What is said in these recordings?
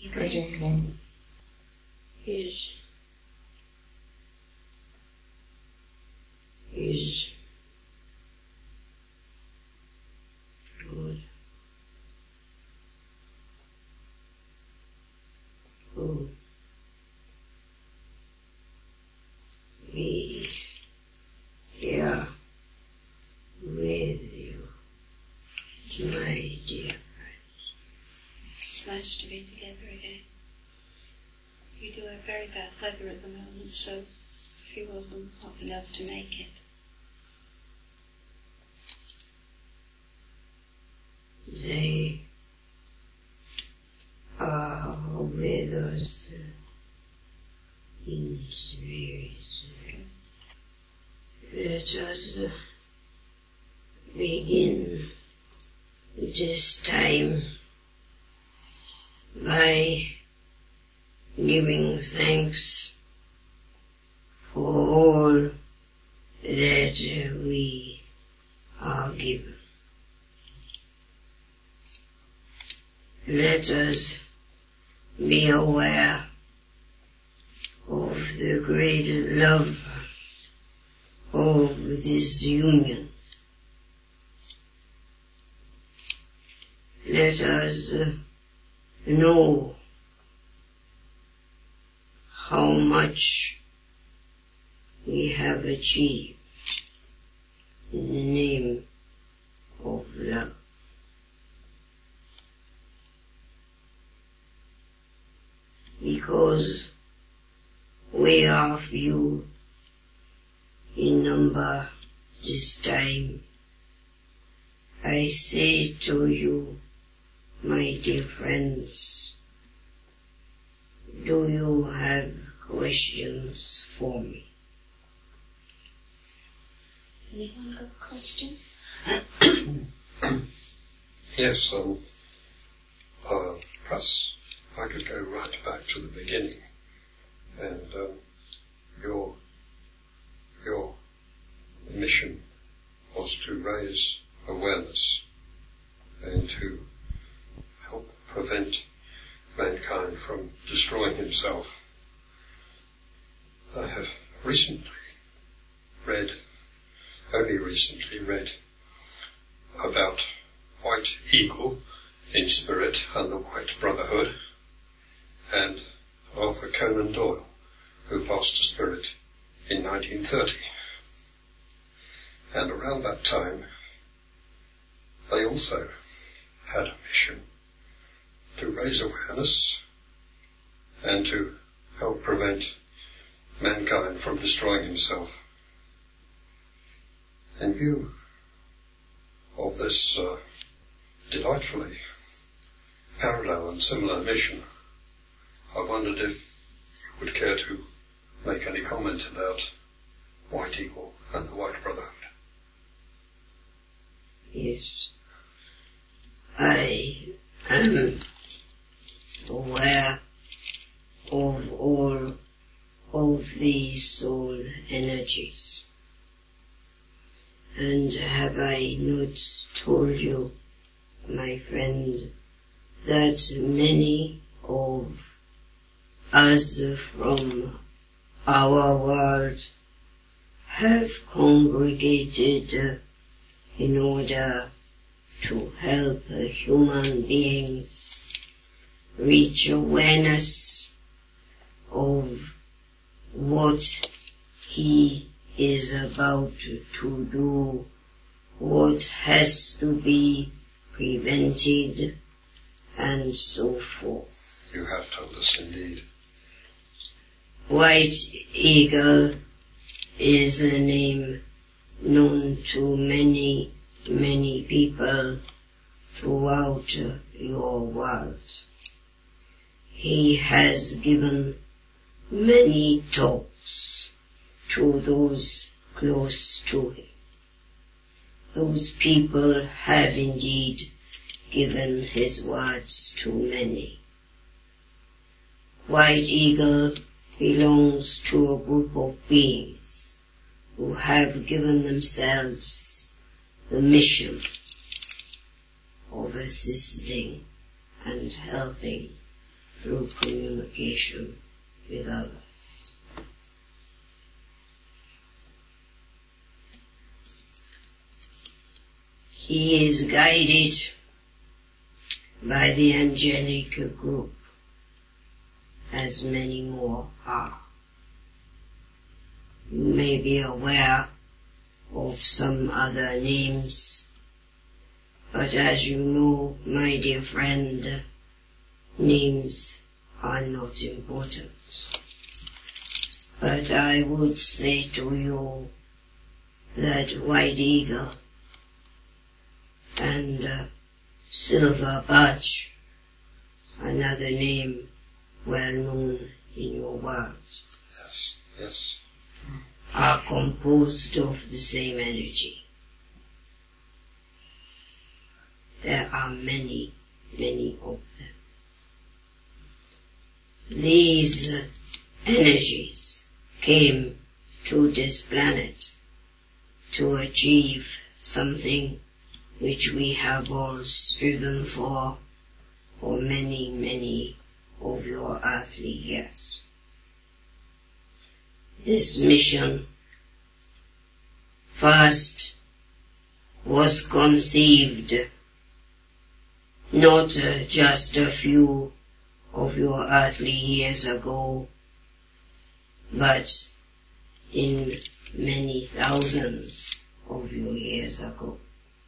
Good evening. Is good. Who be here with you, my dear friends. It's nice to be together again. You do have very bad weather at the moment, so few of them not enough to make it. They are with us in spirit. Let us begin this time by giving thanks for all that we are given. Let us be aware of the great love of this union. Let us know how much we have achieved in the name of love. Because we are few in number this time, I say to you, my dear friends, do you have questions for me? Anyone got a question? Yes, perhaps I could go right back to the beginning, and your mission was to raise awareness and to help prevent mankind from destroying himself. I have only recently read about White Eagle in spirit and the White Brotherhood, and Arthur Conan Doyle, who passed to spirit in 1930. And around that time, they also had a mission to raise awareness and to help prevent mankind from destroying himself. In view of this delightfully parallel and similar mission, I wondered if you would care to make any comment about White Eagle and the White Brotherhood. Yes, I am aware of all of these soul energies. And have I not told you, my friend, that many of us from our world have congregated in order to help human beings reach awareness of what he is about to do, what has to be prevented, and so forth. You have told us indeed. White Eagle is a name known to many, many people throughout your world. He has given many talks to those close to him. Those people have indeed given his words to many. White Eagle belongs to a group of beings who have given themselves the mission of assisting and helping through communication with others. He is guided by the angelic group, as many more are. You may be aware of some other names, but as you know, my dear friend, names are not important. But I would say to you that White Eagle and Silver Birch, another name well known in your world, Yes. are composed of the same energy. There are many, many of them. These energies came to this planet to achieve something which we have all striven for many, many of your earthly years. This mission first was conceived not just a few of your earthly years ago, but in many thousands of your years ago.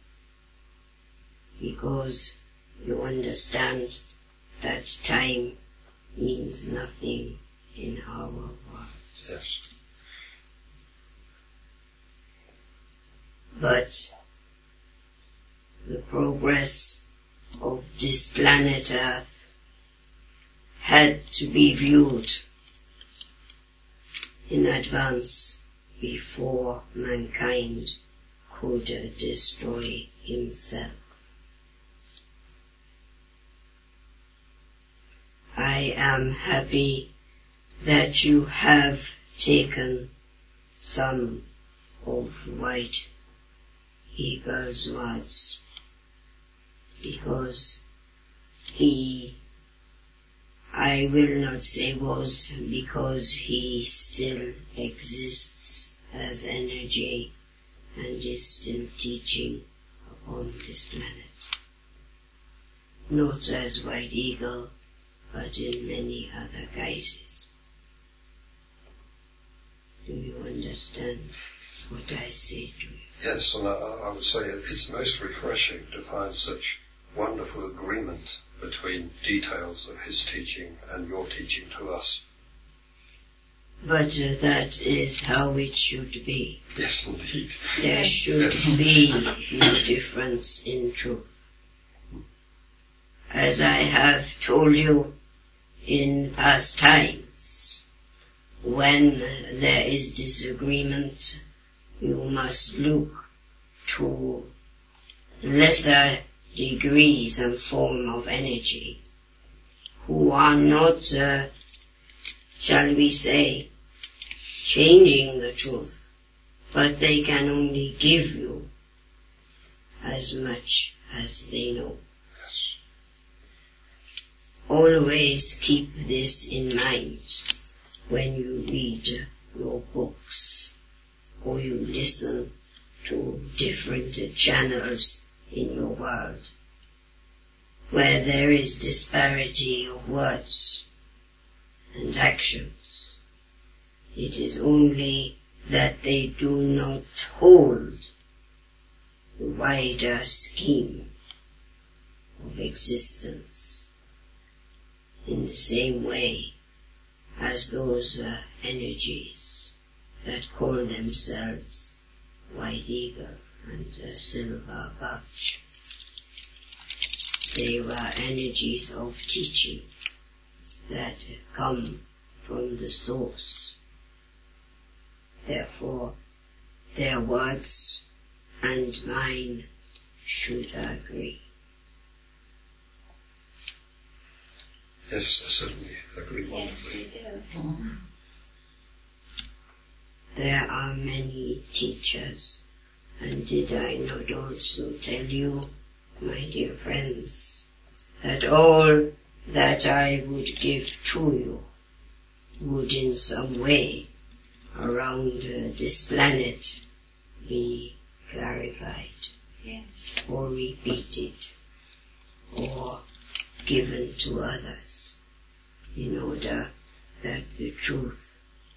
Because you understand that time means nothing in our world. Yes. But the progress of this planet Earth had to be viewed in advance before mankind could destroy himself. I am happy that you have taken some of White Eagle's words, because I will not say was, because he still exists as energy and is still teaching upon this planet. Not as White Eagle, but in many other guises. Do you understand what I say to you? Yes, and I would say it's most refreshing to find such wonderful agreement between details of his teaching and your teaching to us. But that is how it should be. Yes, indeed. There should be no difference in truth. As I have told you in past times, when there is disagreement, you must look to lesser degrees and form of energy who are not, shall we say, changing the truth, but they can only give you as much as they know. Yes. Always keep this in mind when you read your books or you listen to different channels in your world, where there is disparity of words and actions. It is only that they do not hold the wider scheme of existence in the same way as those energies that call themselves White Eagle and Silver Birch. They were energies of teaching that come from the source. Therefore, their words and mine should agree. Yes, I certainly agree wonderfully. Yes, you do. There are many teachers, and did I not also tell you, my dear friends, that all that that I would give to you would in some way around this planet be clarified, yes, or repeated, or given to others, in order that the truth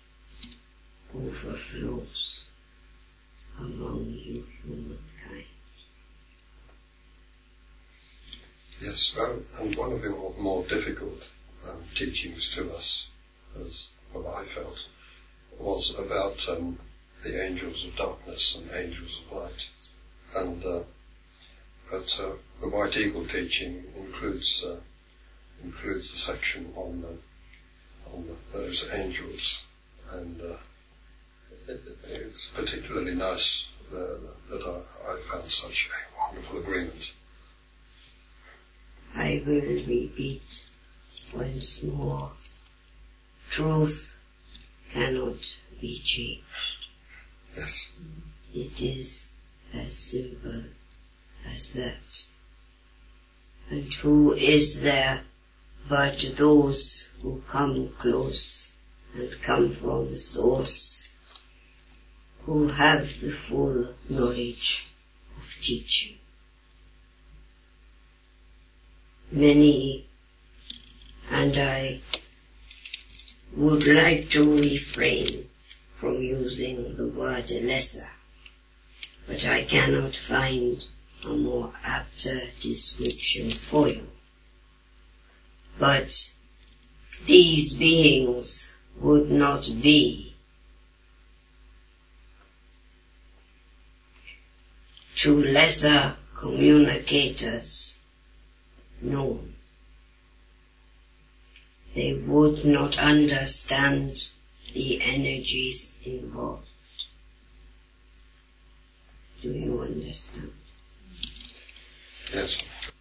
overflows among you humankind. Yes, and one of your more difficult teachings to us, as well I felt, was about the angels of darkness and angels of light. And but the White Eagle teaching includes a section on those angels, and it's particularly nice that I found such a wonderful agreement. I will repeat once more, truth cannot be changed. Yes. It is as simple as that. And who is there but those who come close and come from the source, who have the full knowledge of teaching? Many, and I would like to refrain from using the word lesser, but I cannot find a more apt description for you. But these beings would not be to lesser communicators known. They would not understand the energies involved. Do you understand? Yes.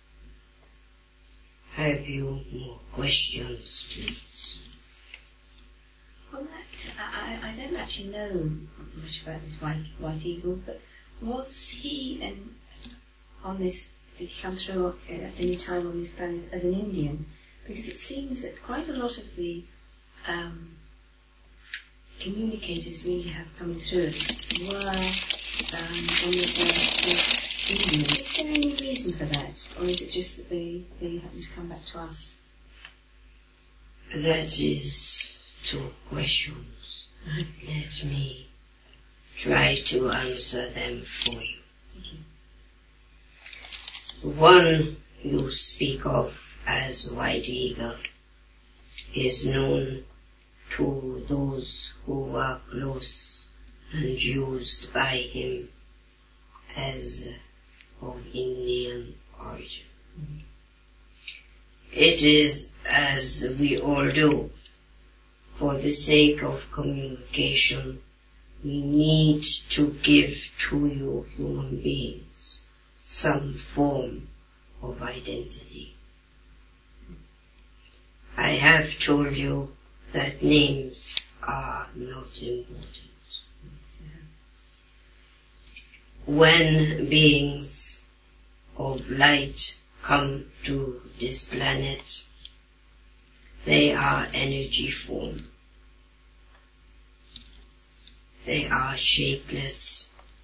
Have you more questions, please? Well, I don't actually know much about this White Eagle, but was he on this? Did he come through at any time on this planet as an Indian? Because it seems that quite a lot of the communicators we have coming through were on this earth Indian. Is there any reason for that, or is it just that they happen to come back to us? That is 2 questions. Let me try to answer them for you. Thank you. One you speak of as White Eagle is known to those who were close and used by him as of Indian origin. Mm-hmm. It is, as we all do, for the sake of communication, we need to give to you human beings some form of identity. I have told you that names are not important. When beings of light come to this planet, they are energy form. They are shapeless.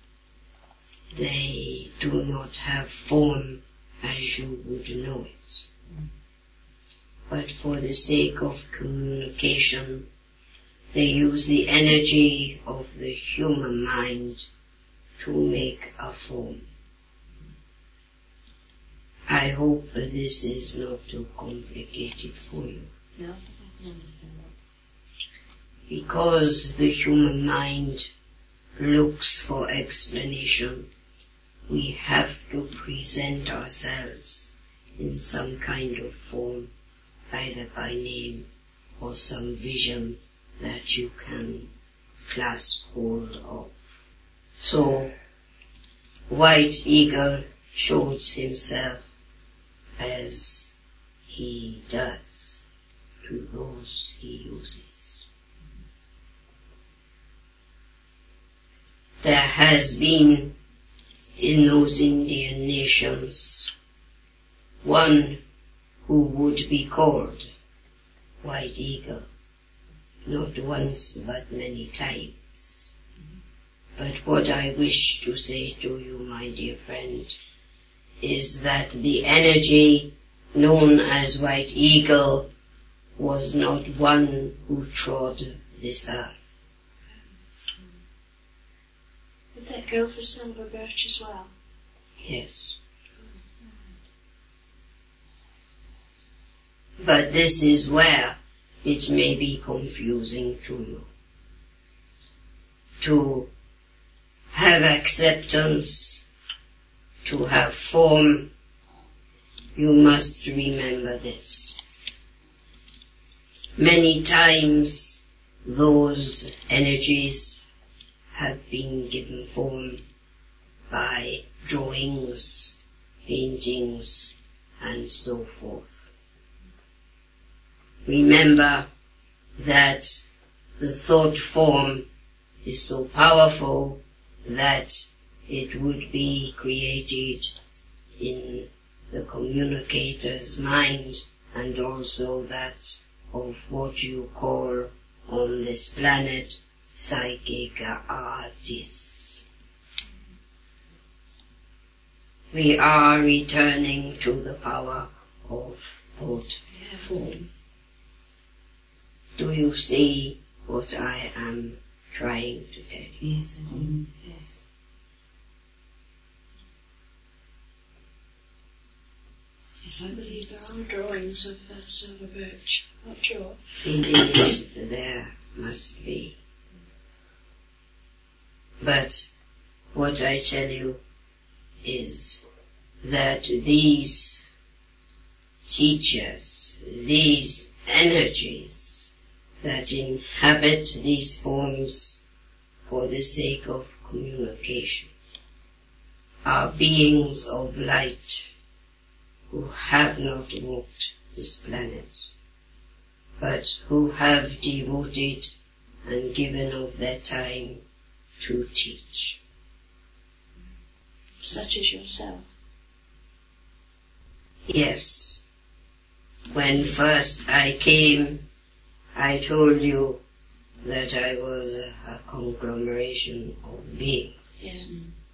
They do not have form as you would know it. But for the sake of communication, they use the energy of the human mind to make a form. I hope that this is not too complicated for you. No, I can understand that. Because the human mind looks for explanation, we have to present ourselves in some kind of form, either by name or some vision that you can clasp hold of. So, White Eagle shows himself as he does to those he uses. There has been in those Indian nations one who would be called White Eagle, not once but many times. But what I wish to say to you, my dear friend, is that the energy known as White Eagle was not one who trod this earth. Would that go for Silver Birch as well? Yes. But this is where it may be confusing to you. To have acceptance, to have form, you must remember this. Many times those energies have been given form by drawings, paintings, and so forth. Remember that the thought form is so powerful that it would be created in the communicator's mind, and also that of what you call on this planet psychic artists. We are returning to the power of thought form. Do you see what I am trying to tell you? Yes, I do. Yes. Yes, I believe there are drawings of Silver Birch. Not sure. Indeed, there must be. But what I tell you is that these teachers, these energies that inhabit these forms for the sake of communication are beings of light who have not walked this planet, but who have devoted and given of their time to teach. Such as yourself. Yes. When first I came, I told you that I was a conglomeration of beings. Yes.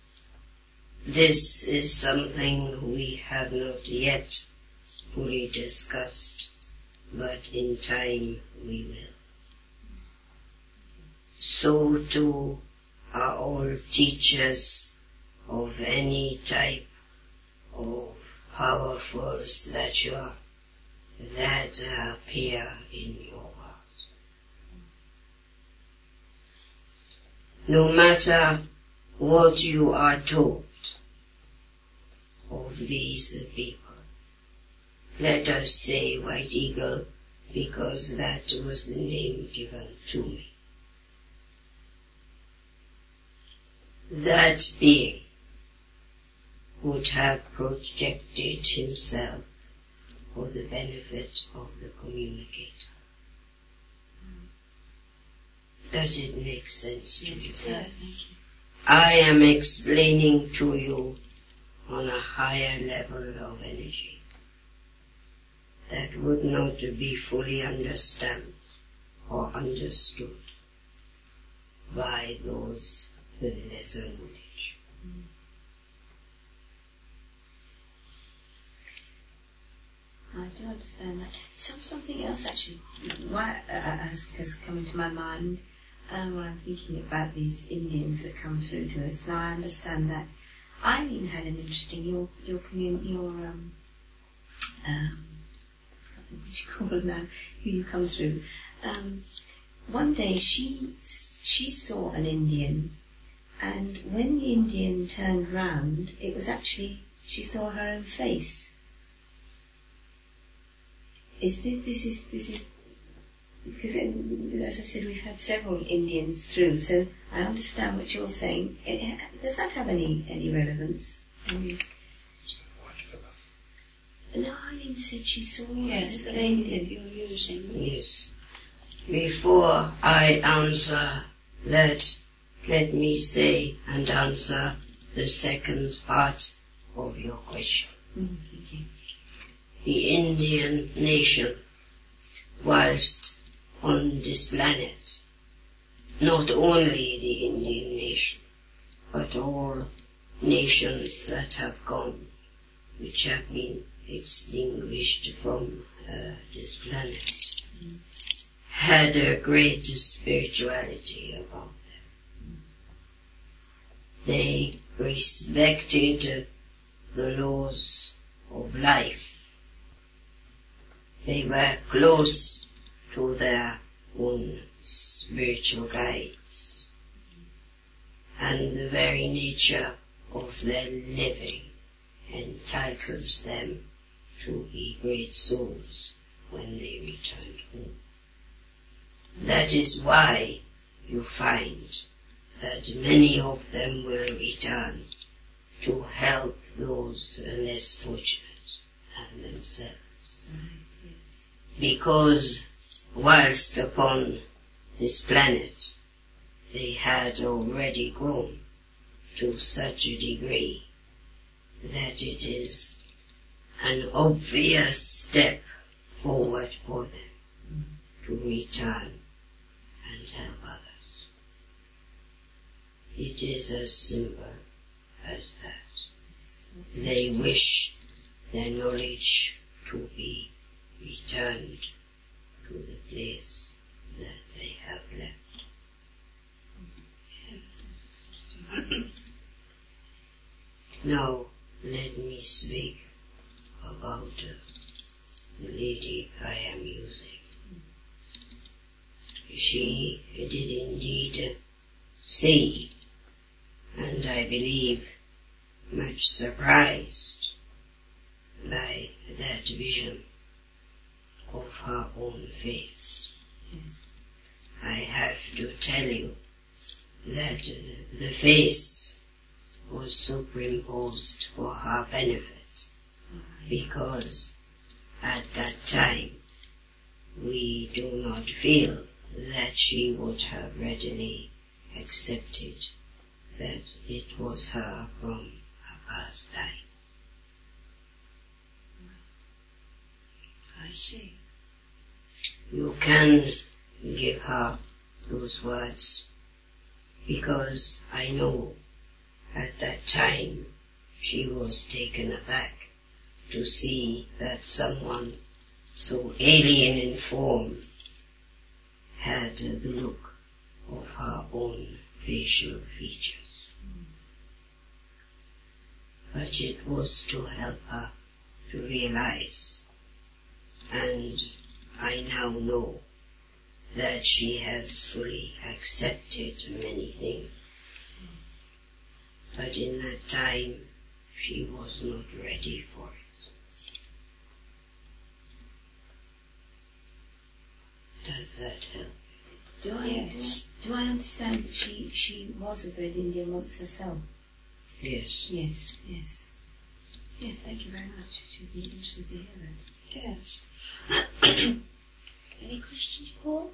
This is something we have not yet fully discussed, but in time we will. So too are all teachers of any type of powerful stature that appear in your world. No matter what you are told of these people, let us say White Eagle because that was the name given to me. That being would have projected himself for the benefit of the communicator. Does it make sense to you? Yes, it does. Thank you. I am explaining to you on a higher level of energy that would not be fully understood or understood by those with lesser knowledge. I do understand that. Something else actually has come into my mind when I'm thinking about these Indians that come through to us. Now I understand that Eileen had an interesting, what do you call it now, who you come through. One day she saw an Indian, and when the Indian turned round, it was actually, she saw her own face. This is because, as I said, we've had several Indians through, so I understand what you're saying. Does that have any relevance? No, Eileen said she saw the lady that you're using. Yes. Before I answer that, let me say and answer the second part of your question. Thank you. the Indian nation whilst on this planet. Not only the Indian nation, but all nations that have gone, which have been extinguished from this planet, had a great spirituality about them. They respected the laws of life. They were close to their own spiritual guides, and the very nature of their living entitles them to be great souls when they return home. That is why you find that many of them will return to help those less fortunate than themselves. Because whilst upon this planet they had already grown to such a degree that it is an obvious step forward for them to return and help others. It is as simple as that. They wish their knowledge to be returned to the place that they have left. Now, let me speak about the lady I am using. She did indeed see, and I believe much surprised by that vision of her own face. Yes. I have to tell you that the face was superimposed for her benefit, because at that time we do not feel that she would have readily accepted that it was her from her past time. I see. You can give her those words, because I know at that time she was taken aback to see that someone so alien in form had the look of her own facial features. But it was to help her to realize, and I now know that she has fully accepted many things. But in that time, she was not ready for it. Does that help? Do I understand that she was a Red Indian once herself? Yes. Yes. Yes, thank you very much. It should be interesting to hear that. Yes. Any questions, Paul?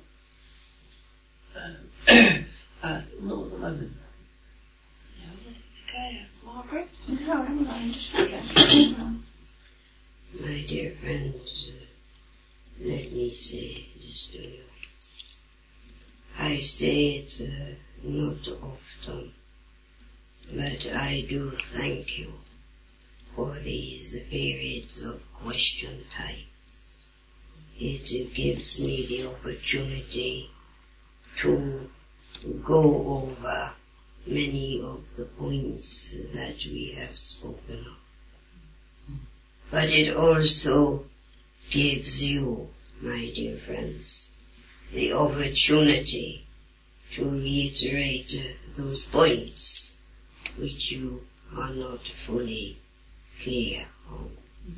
Not at the moment. No. Okay, Margaret? No, I'm not interested. My dear friends, let me say this to you. I say it not often, but I do thank you for these periods of question times. It gives me the opportunity to go over many of the points that we have spoken of. But it also gives you, my dear friends, the opportunity to reiterate those points which you are not fully clear on.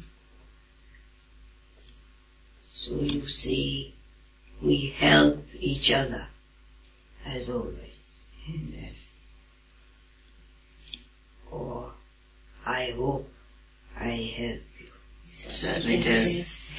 So you see, we help each other as always. Or I hope I help you. Certainly do. Yes.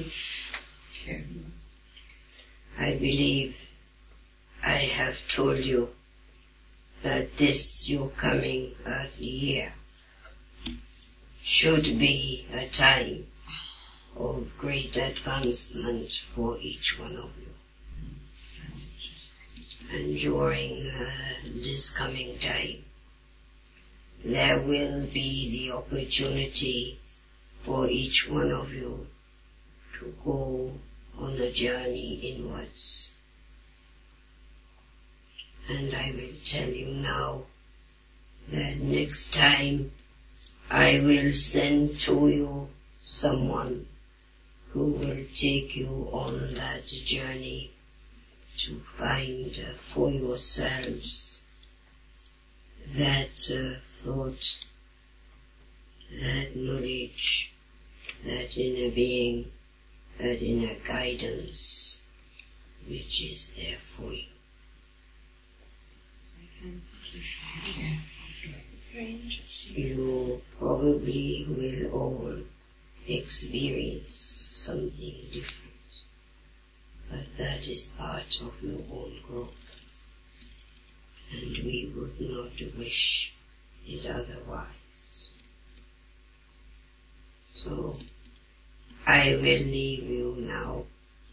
I believe I have told you that this your coming earthly year should be a time of great advancement for each one of you. And during this coming time, there will be the opportunity for each one of you to go on a journey inwards. And I will tell you now that next time I will send to you someone who will take you on that journey to find for yourselves that thought, that knowledge, that inner being, that inner guidance which is there for you. Very interesting. You probably will all experience something different, but that is part of your own growth, and we would not wish it otherwise. So I will leave you now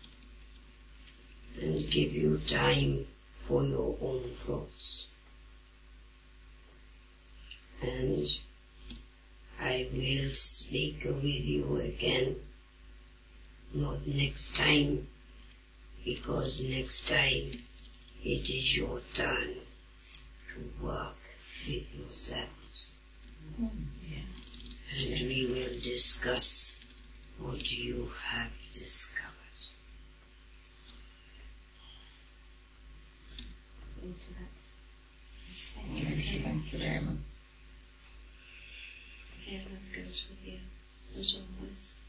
and give you time for your own thoughts. And I will speak with you again, not next time, because next time it is your turn to work with yourselves. And we will discuss what you have discovered. Thank you very much. Yeah, that goes with you, as always.